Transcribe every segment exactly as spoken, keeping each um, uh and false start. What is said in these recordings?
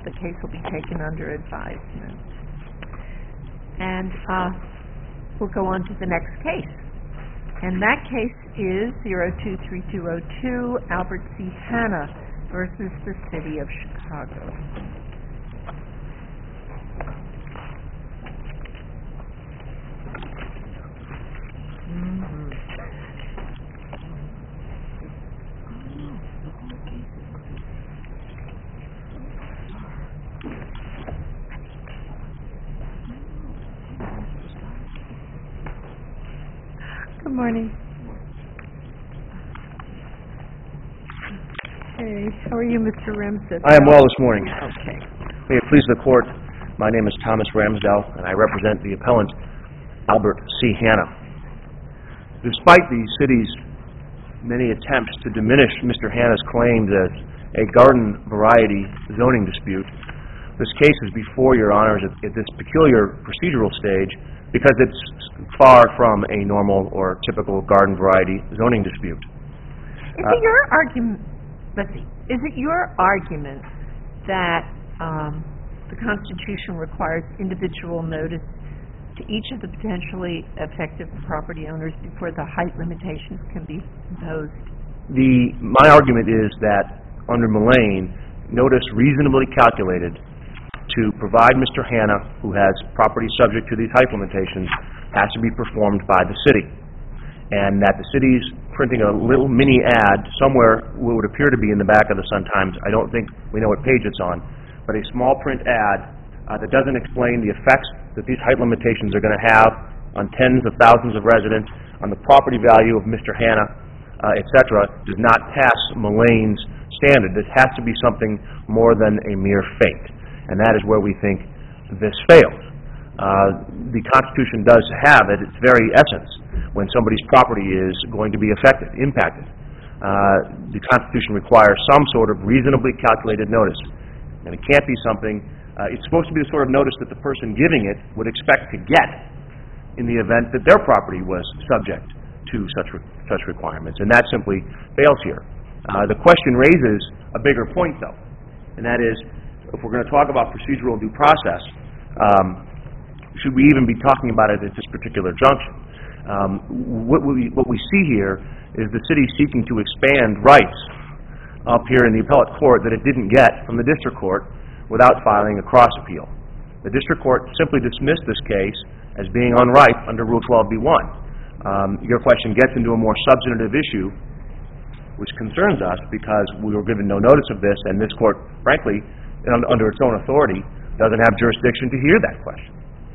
The case will be taken under advisement. And uh, we'll go on to the next case. And that case is zero two three two zero two, Albert C. Hanna versus the City of Chicago. Mm-hmm. Good morning. Hey, how are you, Mister Ramsdell? I am well this morning. Okay. May it please the Court, my name is Thomas Ramsdell, and I represent the appellant, Albert C. Hanna. Despite the city's many attempts to diminish Mister Hanna's claims as a garden variety zoning dispute, this case is before Your Honors at, at this peculiar procedural stage because it's far from a normal or typical garden variety zoning dispute. Is uh, it your argument, let's see, is it your argument that um, the Constitution requires individual notice to each of the potentially affected property owners before the height limitations can be imposed? The, my argument is that under Mullane, notice reasonably calculated to provide Mister Hanna, who has property subject to these height limitations, has to be performed by the city. And that the city's printing a little mini ad somewhere, what would appear to be in the back of the Sun-Times, I don't think we know what page it's on, but a small print ad uh, that doesn't explain the effects that these height limitations are going to have on tens of thousands of residents, on the property value of Mister Hanna, uh, et cetera, does not pass Mullane's standard. This has to be something more than a mere feint. And that is where we think this fails. Uh, the Constitution does have, at its very essence, when somebody's property is going to be affected, impacted. Uh, the Constitution requires some sort of reasonably calculated notice. And it can't be something, uh, it's supposed to be the sort of notice that the person giving it would expect to get in the event that their property was subject to such, re- such requirements. And that simply fails here. Uh, the question raises a bigger point, though, and that is, if we're going to talk about procedural due process, um, should we even be talking about it at this particular junction? Um, what, we, what we see here is the city seeking to expand rights up here in the appellate court that it didn't get from the district court without filing a cross appeal. The district court simply dismissed this case as being unripe under Rule twelve B one. Um, your question gets into a more substantive issue, which concerns us because we were given no notice of this, and this court, frankly, under its own authority, doesn't have jurisdiction to hear that question.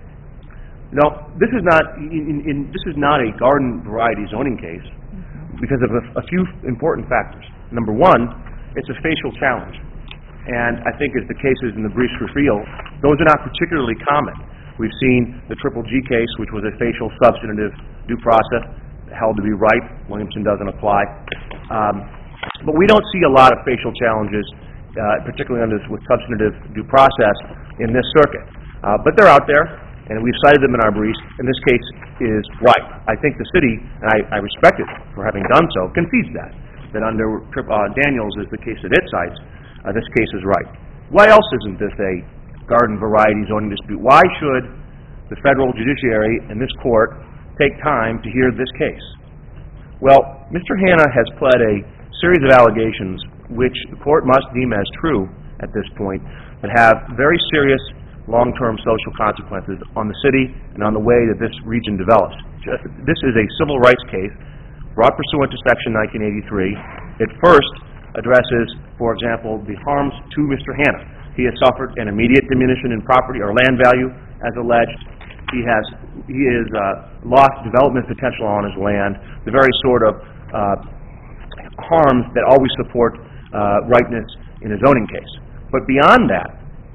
No, this is not in, in, this is not a garden variety zoning case because of a, a few important factors. Number one, it's a facial challenge, and I think as the cases in the briefs reveal, those are not particularly common. We've seen the Triple G case, which was a facial substantive due process held to be ripe. Williamson doesn't apply, um, but we don't see a lot of facial challenges, Uh, particularly under this with substantive due process in this circuit. Uh, but they're out there, and we've cited them in our briefs, and this case is right. I think the city, and I, I respect it for having done so, concedes that, that under uh, Daniels is the case that it cites, uh, this case is right. Why else isn't this a garden variety zoning dispute? Why should the federal judiciary and this court take time to hear this case? Well, Mister Hanna has pled a series of allegations which the court must deem as true at this point, that have very serious long-term social consequences on the city and on the way that this region develops. Just, this is a civil rights case brought pursuant to Section nineteen eighty-three. It first addresses, for example, the harms to Mister Hanna. He has suffered an immediate diminution in property or land value, as alleged. He has he has uh, lost development potential on his land, the very sort of uh, harms that always support Uh, rightness in a zoning case. But beyond that,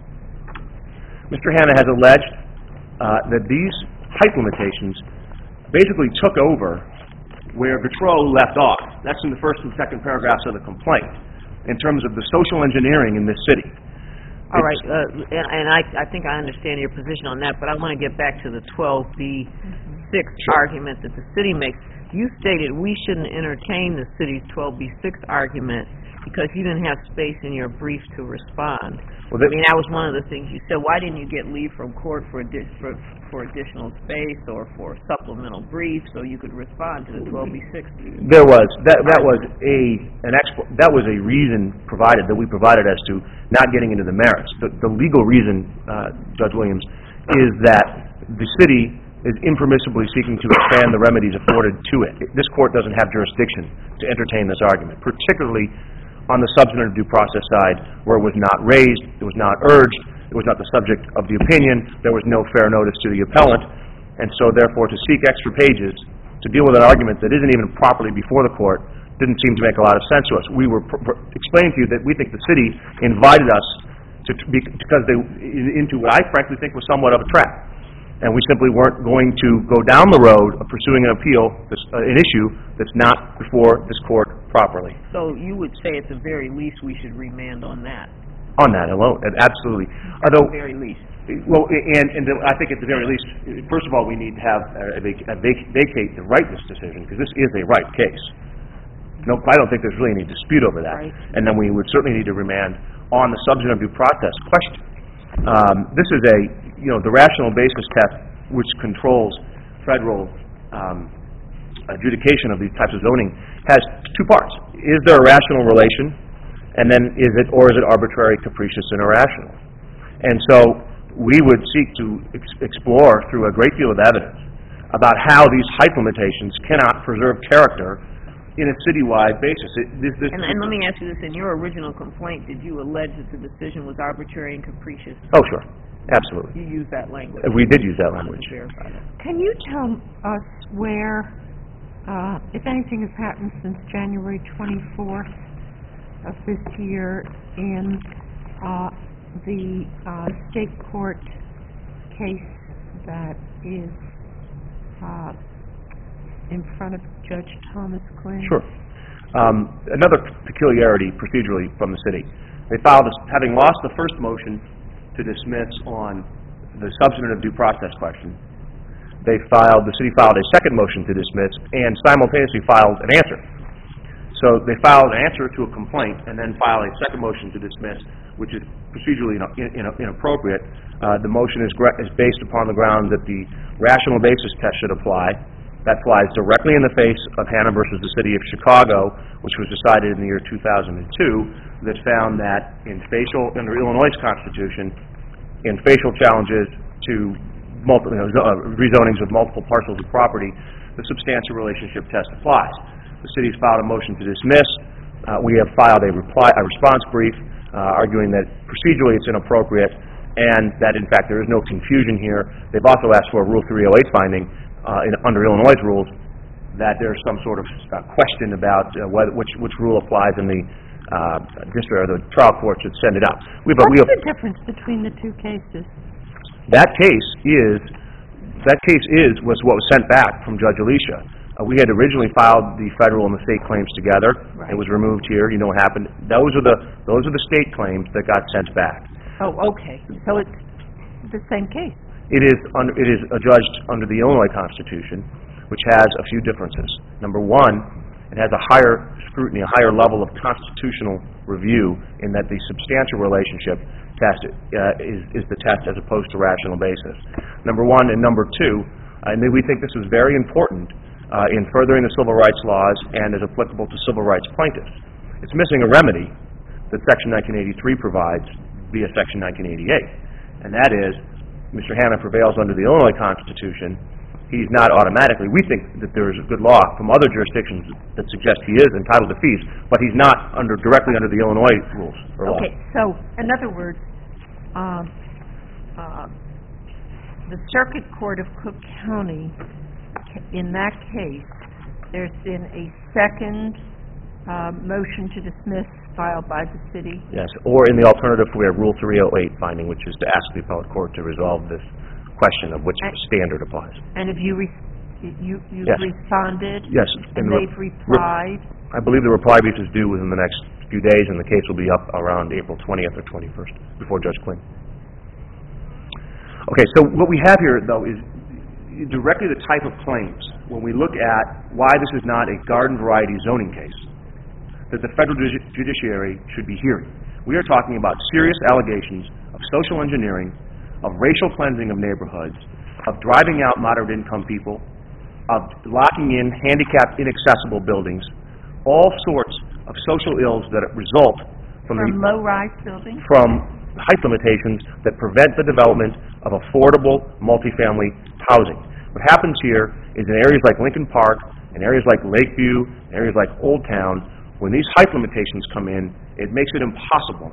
Mister Hanna has alleged uh, that these height limitations basically took over where Gautreaux left off. That's in the first and second paragraphs of the complaint, in terms of the social engineering in this city. All right, uh, and, and I, I think I understand your position on that, but I want to get back to the twelve B six Sure. argument that the city makes. You stated we shouldn't entertain the city's twelve B six argument because you didn't have space in your brief to respond. Well, I that- mean, that was one of the things you said. Why didn't you get leave from court for addi- for, for additional space or for supplemental brief so you could respond to the twelve B six? There was, that, that was a, an exp, that was a reason provided, that we provided as to not getting into the merits. The, the legal reason, uh, Judge Williams, is that the city is impermissibly seeking to expand the remedies afforded to it. This court doesn't have jurisdiction to entertain this argument, particularly on the substantive due process side, where it was not raised, it was not urged, it was not the subject of the opinion, there was no fair notice to the appellant, and so therefore to seek extra pages to deal with an argument that isn't even properly before the court didn't seem to make a lot of sense to us. We were pr- pr- explaining to you that we think the city invited us to, to be, because they, into what I frankly think was somewhat of a trap. And we simply weren't going to go down the road of pursuing an appeal, this, uh, an issue that's not before this court properly. So you would say at the very least we should remand on that? On that alone, and absolutely. Although, At the very least. well, and, and I think at the very least, first of all, we need to have a, vac- a vac- vacate the rightness decision, because this is a right case. No, I don't think there's really any dispute over that. Right. And then we would certainly need to remand on the substantive due process question. Um, this is a, you know, the rational basis test, which controls federal um, adjudication of these types of zoning, has two parts. Is there a rational relation? And then is it, or is it arbitrary, capricious, and irrational? And so we would seek to ex- explore through a great deal of evidence about how these height limitations cannot preserve character in a citywide basis. It, this, this, And, and let me ask you this, in your original complaint, did you allege that the decision was arbitrary and capricious? Oh, sure. Absolutely. You used that language. We did use that language. Verify that. Can you tell us where, uh, if anything has happened since January twenty-fourth of this year in uh, the uh, state court case that is uh, in front of Judge Thomas Quinn? Sure. Um, another peculiarity procedurally from the city. They filed, a, having lost the first motion to dismiss on the substantive due process question, they filed, the city filed a second motion to dismiss and simultaneously filed an answer. So they filed an answer to a complaint and then filed a second motion to dismiss, which is procedurally in, in, inappropriate. Uh, the motion is, gra- is based upon the ground that the rational basis test should apply. That flies directly in the face of Hanna versus the City of Chicago, which was decided in the year two thousand two, that found that in facial, under Illinois' Constitution, in facial challenges to multiple, you know, uh, rezonings of multiple parcels of property, the substantial relationship test applies. The city's filed a motion to dismiss. Uh, we have filed a reply, a response brief, uh, arguing that procedurally it's inappropriate, and that in fact there is no confusion here. They've also asked for a Rule three oh eight finding uh, in, under Illinois' rules, that there's some sort of uh, question about uh, whether, which which rule applies in the uh, district, or the trial court should send it out. We have, What's we have, the difference between the two cases? that case is that case is was what was sent back from Judge Alicia. Uh, we had originally filed the federal and the state claims together. Right. It was removed here. You know what happened? Those are the those are the state claims that got sent back. Oh, okay. So it's the same case. It is under, it is adjudged under the Illinois Constitution, which has a few differences. Number one, it has a higher scrutiny, a higher level of constitutional review, in that the substantial relationship test uh, is, is the test as opposed to rational basis. Number one, and number two, uh, and we think this is very important uh, in furthering the civil rights laws and is applicable to civil rights plaintiffs. It's missing a remedy that Section nineteen eighty-three provides via Section nineteen eighty-eight, and that is, Mister Hanna prevails under the Illinois Constitution. He's not automatically, we think that there is a good law from other jurisdictions that suggest he is entitled to fees, but he's not under directly under the Illinois rules or law. Okay, so in other words, um, uh, the Circuit Court of Cook County, in that case, there's been a second uh, motion to dismiss filed by the city. Yes, or in the alternative, we have Rule three oh eight finding, which is to ask the appellate court to resolve this question of which And- standard applies. And have you, re- you, you've Yes. responded? Yes. And the re- they've replied? I believe the reply brief is due within the next few days, and the case will be up around April twentieth or twenty-first, before Judge Quinn. Okay, so what we have here, though, is directly the type of claims. When we look at why this is not a garden variety zoning case, that the federal judi- judiciary should be hearing. We are talking about serious allegations of social engineering, of racial cleansing of neighborhoods, of driving out moderate-income people, of locking in handicapped, inaccessible buildings, all sorts of social ills that result from, From the, low-rise buildings? from height limitations that prevent the development of affordable multifamily housing. What happens here is in areas like Lincoln Park, in areas like Lakeview, in areas like Old Town, when these height limitations come in, it makes it impossible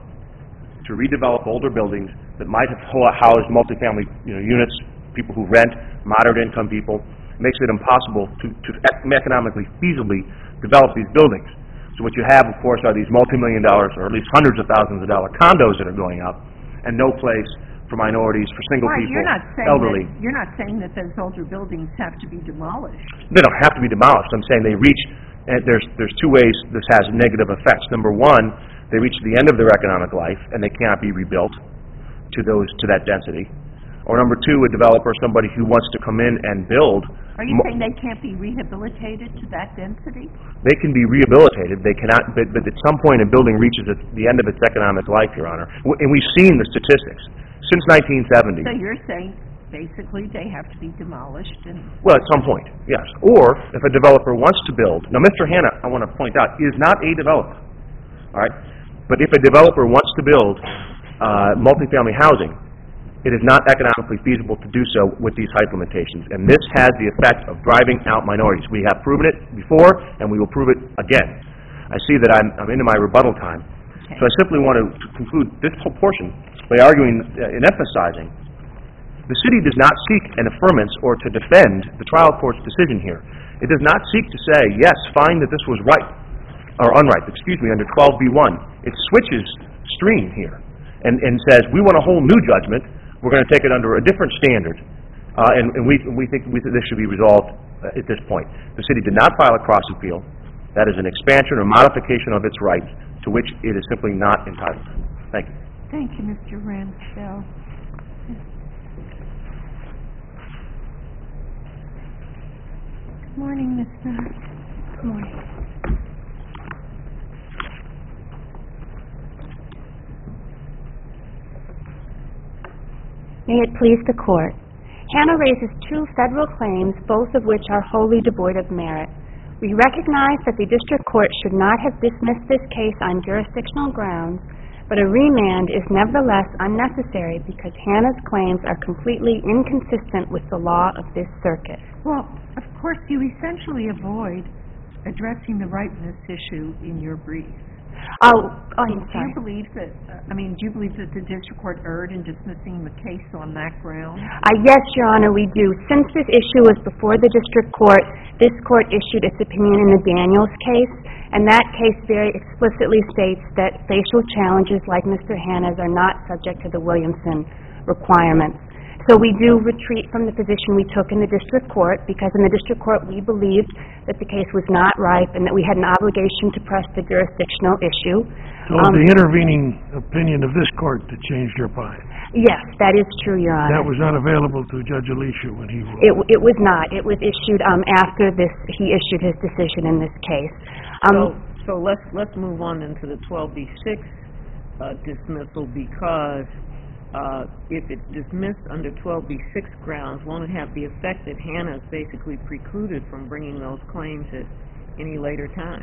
to redevelop older buildings that might have housed multifamily you know, units, people who rent, moderate-income people. It makes it impossible to, to economically feasibly develop these buildings. So what you have, of course, are these multi-million dollars, or at least hundreds of thousands of dollar condos that are going up, and no place for minorities, for single Why, people, you're not saying elderly. That, you're not saying that those older buildings have to be demolished. They don't have to be demolished. I'm saying they reach, and there's, there's two ways this has negative effects. Number one, they reach the end of their economic life, and they cannot be rebuilt to those to that density. Or number two, a developer, somebody who wants to come in and build. Are you saying they can't be rehabilitated to that density? They can be rehabilitated. They cannot, but, but at some point a building reaches its, the end of its economic life, Your Honor. W- And we've seen the statistics since nineteen seventy. So you're saying basically they have to be demolished and... Well, at some point, yes. Or if a developer wants to build. Now, Mister Hanna, I want to point out, is not a developer. All right? But if a developer wants to build uh, multifamily housing, it is not economically feasible to do so with these height limitations. And this has the effect of driving out minorities. We have proven it before, and we will prove it again. I see that I'm, I'm into my rebuttal time. Okay. So I simply want to conclude this whole portion by arguing uh, and emphasizing the city does not seek an affirmance or to defend the trial court's decision here. It does not seek to say, yes, find that this was right, or unright, excuse me, under twelve B one. It switches stream here and, and says, we want a whole new judgment. We're going to take it under a different standard, uh, and, and we, we think we th- this should be resolved uh, at this point. The city did not file a cross appeal. That is an expansion or modification of its rights to which it is simply not entitled. Thank you. Thank you, Mister Ramsdell. Good morning, Mister Good morning. May it please the Court. Hanna raises two federal claims, both of which are wholly devoid of merit. We recognize that the District Court should not have dismissed this case on jurisdictional grounds, but a remand is nevertheless unnecessary because Hanna's claims are completely inconsistent with the law of this circuit. Well, of course, you essentially avoid addressing the ripeness issue in your brief. Oh, oh, I'm Do sorry. you believe that, uh, I mean, do you believe that the district court erred in dismissing the case on that ground? Uh, yes, Your Honor, we do. Since this issue was before the District Court, this Court issued its opinion in the Daniels case, and that case very explicitly states that facial challenges like Mister Hanna's are not subject to the Williamson requirements. So we do retreat from the position we took in the District Court, because in the District Court we believed that the case was not ripe and that we had an obligation to press the jurisdictional issue. So Um, the intervening opinion of this court that changed your mind, Yes, that is true, Your Honor. that was not available to Judge Alicia when he ruled. It, w- it was not. It was issued um, after this. He issued his decision in this case. So, Um, so let's, let's move on into the twelve B six uh, dismissal, because uh, if it's dismissed under twelve B six grounds, won't it have the effect that Hanna is basically precluded from bringing those claims at any later time?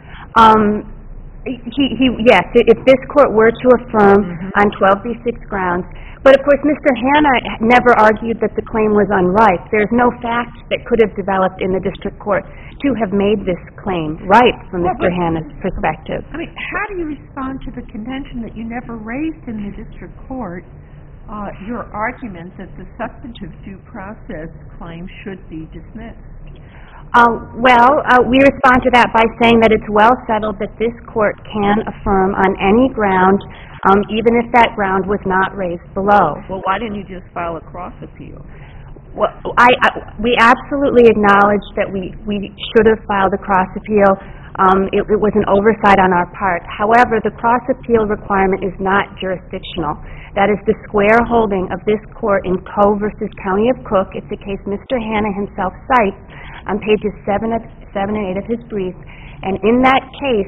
um, he, he, yes, i- if this court were to affirm Mhm. on twelve B six grounds, but of course Mister Hanna never argued that the claim was unripe. There's no fact that could have developed in the district court to have made this claim ripe from Well, Mister but- Hanna's perspective. I mean, how do you respond to the contention that you never raised in the district court uh, your argument that the substantive due process claim should be dismissed? Uh, well, uh, we respond to that by saying that it's well settled that this court can affirm on any ground, um, even if that ground was not raised below. Well, why didn't you just file a cross appeal? Well, I, I, we absolutely acknowledge that we, we should have filed a cross appeal. Um, it, it was an oversight on our part. However, the cross appeal requirement is not jurisdictional. That is the square holding of this court in Coe versus County of Cook. It's a case Mister Hanna himself cites on pages seven, of, seven and eight of his brief. And in that case,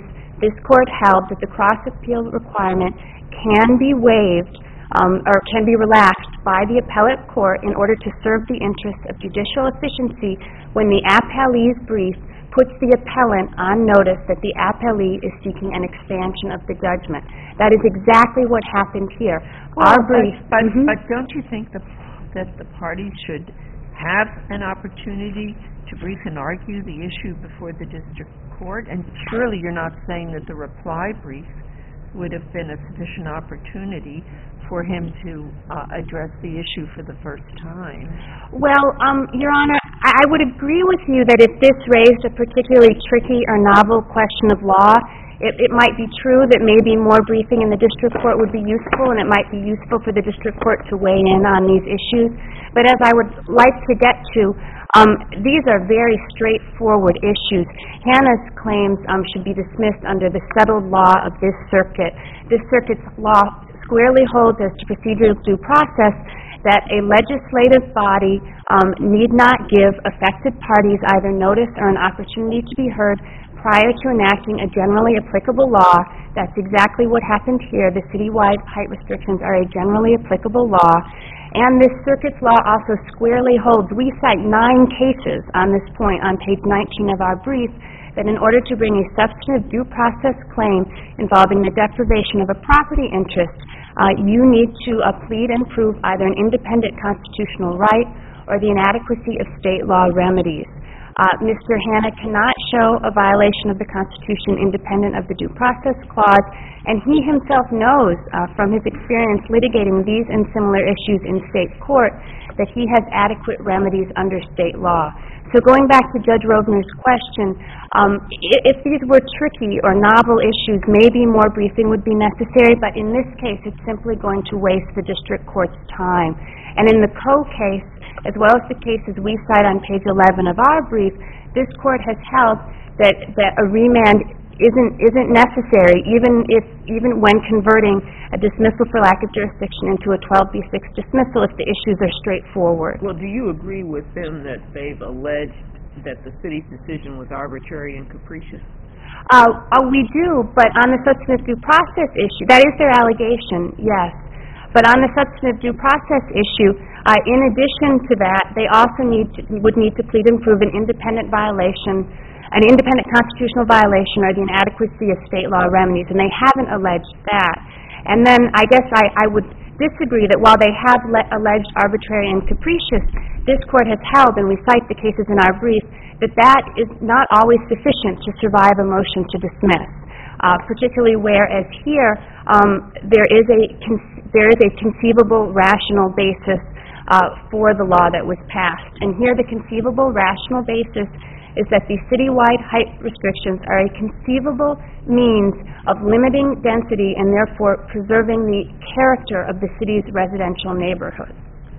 this court held that the cross-appeal requirement can be waived um, or can be relaxed by the appellate court in order to serve the interests of judicial efficiency when the appellee's brief puts the appellant on notice that the appellee is seeking an expansion of the judgment. That is exactly what happened here. Well, Our brief... But, but, Mhm. but don't you think the, that the parties should have an opportunity to brief and argue the issue before the district court? And surely you're not saying that the reply brief would have been a sufficient opportunity for him to uh, address the issue for the first time. Well, um, Your Honor, I I would agree with you that if this raised a particularly tricky or novel question of law, it, it might be true that maybe more briefing in the district court would be useful, and it might be useful for the district court to weigh in on these issues. But as I would like to get to, um, these are very straightforward issues. Hannah's claims um, should be dismissed under the settled law of this circuit. This circuit's law squarely holds as to procedural due process that a legislative body um, need not give affected parties either notice or an opportunity to be heard prior to enacting a generally applicable law. That's exactly what happened here. The citywide height restrictions are a generally applicable law. And this circuit's law also squarely holds, we cite nine cases on this point on page nineteen of our brief, that in order to bring a substantive due process claim involving the deprivation of a property interest, uh, you need to uh, plead and prove either an independent constitutional right or the inadequacy of state law remedies. Uh, Mister Hanna cannot show a violation of the Constitution independent of the Due Process Clause, and he himself knows uh, from his experience litigating these and similar issues in state court that he has adequate remedies under state law. So going back to Judge Rovner's question, um, if these were tricky or novel issues, maybe more briefing would be necessary, but in this case it's simply going to waste the district court's time. And in the Coe case, as well as the cases we cite on page eleven of our brief, this court has held that, that a remand isn't, isn't necessary, even if, even when converting a dismissal for lack of jurisdiction into a twelve B six dismissal if the issues are straightforward. Well, do you agree with them that they've alleged that the city's decision was arbitrary and capricious? Uh, uh, we do, but on the substantive due process issue, that is their allegation, yes. But on the substantive due process issue, uh, in addition to that, they also need to, would need to plead and prove an independent violation, an independent constitutional violation or the inadequacy of state law remedies, and they haven't alleged that. And then I guess I, I would disagree that while they have le- alleged arbitrary and capricious, this court has held, and we cite the cases in our brief, that that is not always sufficient to survive a motion to dismiss. Uh, particularly whereas here um, there is a con- there is a conceivable rational basis uh, for the law that was passed. And here the conceivable rational basis is that the citywide height restrictions are a conceivable means of limiting density and therefore preserving the character of the city's residential neighborhood.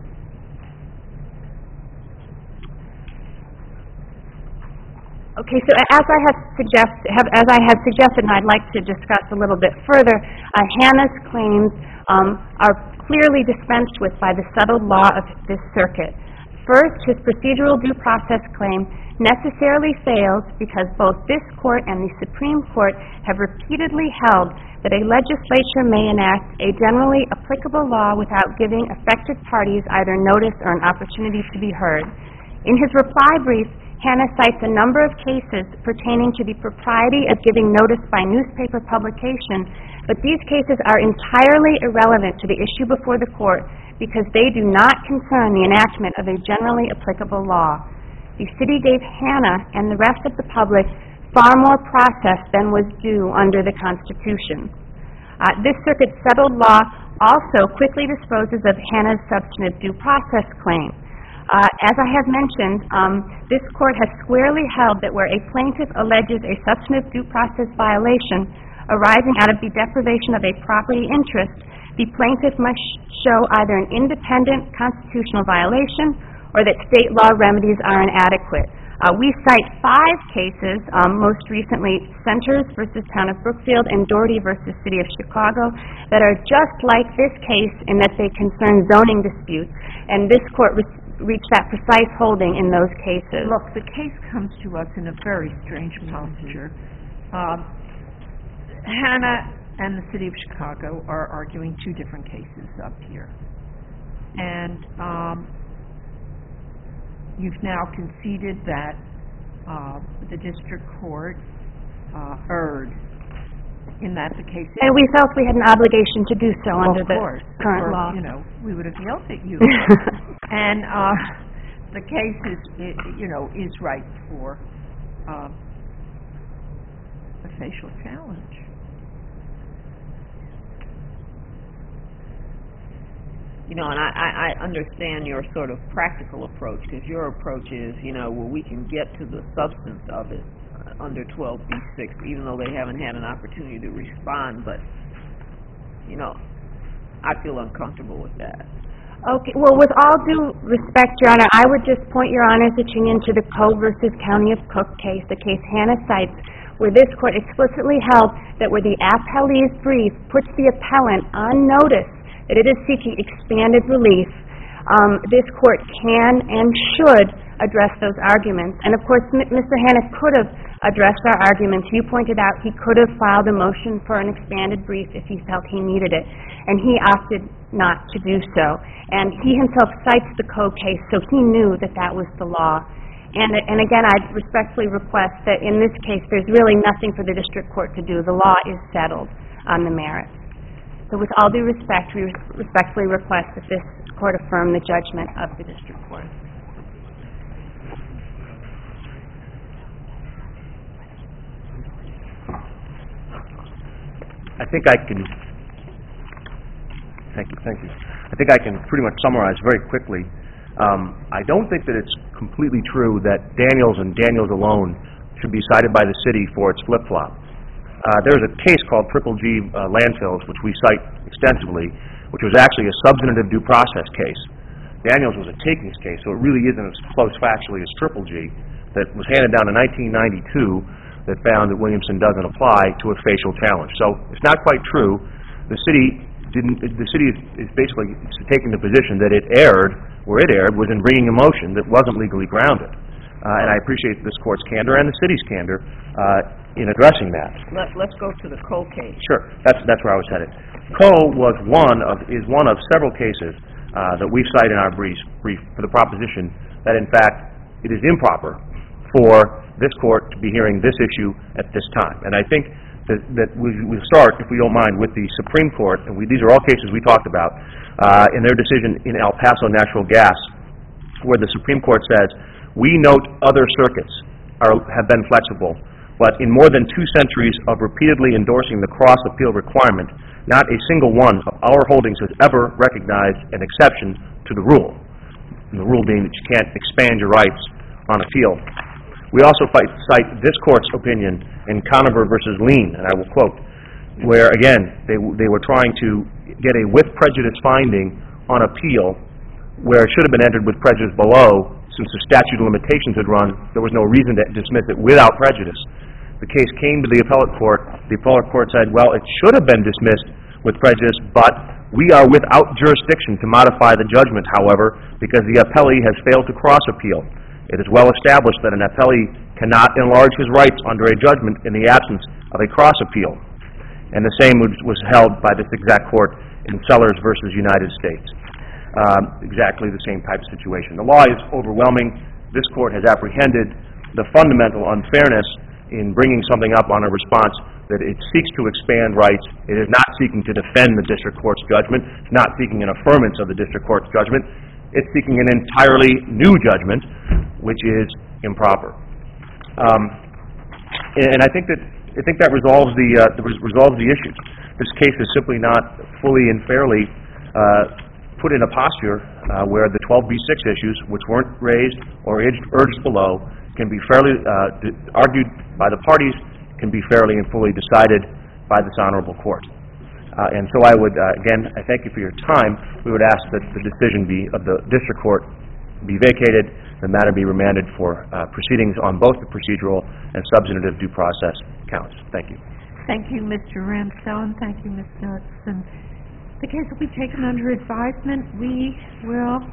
Okay, so as I have suggest, have, as I have suggested, and I'd like to discuss a little bit further, uh, Hanna's claims um, are clearly dispensed with by the settled law of this circuit. First, his procedural due process claim necessarily fails because both this court and the Supreme Court have repeatedly held that a legislature may enact a generally applicable law without giving affected parties either notice or an opportunity to be heard. In his reply brief, Hanna cites a number of cases pertaining to the propriety of giving notice by newspaper publication, but these cases are entirely irrelevant to the issue before the court because they do not concern the enactment of a generally applicable law. The city gave Hanna and the rest of the public far more process than was due under the Constitution. Uh, this circuit's settled law also quickly disposes of Hanna's substantive due process claim. Uh, as I have mentioned, um, this court has squarely held that where a plaintiff alleges a substantive due process violation arising out of the deprivation of a property interest, the plaintiff must show either an independent constitutional violation or that state law remedies are inadequate. Uh, we cite five cases, um, most recently Centers versus Town of Brookfield and Doherty versus City of Chicago, that are just like this case in that they concern zoning disputes, and this court re- reached that precise holding in those cases. Look, the case comes to us in a very strange posture. Um, Hannah and the City of Chicago are arguing two different cases up here. And um, you've now conceded that uh, the district court uh, erred in that the case... And we felt we had an obligation to do so Well, under of the course, current or, law. you know, we would have yelled at you. And uh, the case is, i- you know, is right for uh, a facial challenge. You know, and I, I, I understand your sort of practical approach, because your approach is, you know, well, we can get to the substance of it uh, under twelve B six, even though they haven't had an opportunity to respond, but, you know, I feel uncomfortable with that. Okay, well, with all due respect, Your Honor, I would just point Your Honor's attention to the Coe versus County of Cook case, the case Hannah cites, where this court explicitly held that where the appellee's brief puts the appellant on notice that it is seeking expanded relief, um, this court can and should address those arguments. And of course, M- Mister Hannah could have addressed our arguments. You pointed out he could have filed a motion for an expanded brief if he felt he needed it, and he opted not to do so. And he himself cites the Coe case, so he knew that that was the law. And, and again, I'd respectfully request that in this case, there's really nothing for the district court to do. The law is settled on the merits. So with all due respect, we respectfully request that this court affirm the judgment of the district court. I think I can, thank you, thank you. I think I can pretty much summarize very quickly. Um, I don't think that it's completely true that Daniels and Daniels alone should be cited by the city for its flip-flop. Uh, there's a case called Triple G uh, Landfills, which we cite extensively, which was actually a substantive due process case. Daniels was a takings case, so it really isn't as close factually as Triple G, that was handed down in nineteen ninety-two, that found that Williamson doesn't apply to a facial challenge. So it's not quite true. The city didn't. The city is, is basically taking the position that it erred, where it erred was in bringing a motion that wasn't legally grounded. Uh, and I appreciate this court's candor and the city's candor uh, in addressing that. Let, let's go to the Coe case. Sure, that's that's where I was headed. Coe was one of is one of several cases uh, that we cite in our brief, brief for the proposition that in fact it is improper for this court to be hearing this issue at this time. And I think that, that we we start, if we don't mind, with the Supreme Court, and we, these are all cases we talked about uh, in their decision in El Paso Natural Gas, where the Supreme Court says, we note other circuits are, have been flexible, but in more than two centuries of repeatedly endorsing the cross-appeal requirement, not a single one of our holdings has ever recognized an exception to the rule, and the rule being that you can't expand your rights on appeal. We also fight, cite this court's opinion in Conover versus Lean, and I will quote, where, again, they, they were trying to get a with prejudice finding on appeal where it should have been entered with prejudice below. Since the statute of limitations had run, there was no reason to dismiss it without prejudice. The case came to the appellate court. The appellate court said, well, it should have been dismissed with prejudice, but we are without jurisdiction to modify the judgment, however, because the appellee has failed to cross-appeal. It is well established that an appellee cannot enlarge his rights under a judgment in the absence of a cross-appeal. And the same was, was held by this exact court in Sellers versus United States. Um, exactly the same type of situation. The law is overwhelming. This court has apprehended the fundamental unfairness in bringing something up on a response that it seeks to expand rights. It is not seeking to defend the district court's judgment. It's not seeking an affirmance of the district court's judgment. It's seeking an entirely new judgment, which is improper. Um, and I think that I think that resolves the uh, resolves the issues. This case is simply not fully and fairly uh, put in a posture uh, where the twelve B six issues, which weren't raised or urged, urged below, can be fairly uh, argued by the parties, can be fairly and fully decided by this honorable court. Uh, and so I would, uh, again, I thank you for your time. We would ask that the decision be of the district court be vacated, the matter be remanded for uh, proceedings on both the procedural and substantive due process counts. Thank you. Thank you, Mister Ramsdell, and thank you, Miz Knudsen. The case will be taken under advisement. We will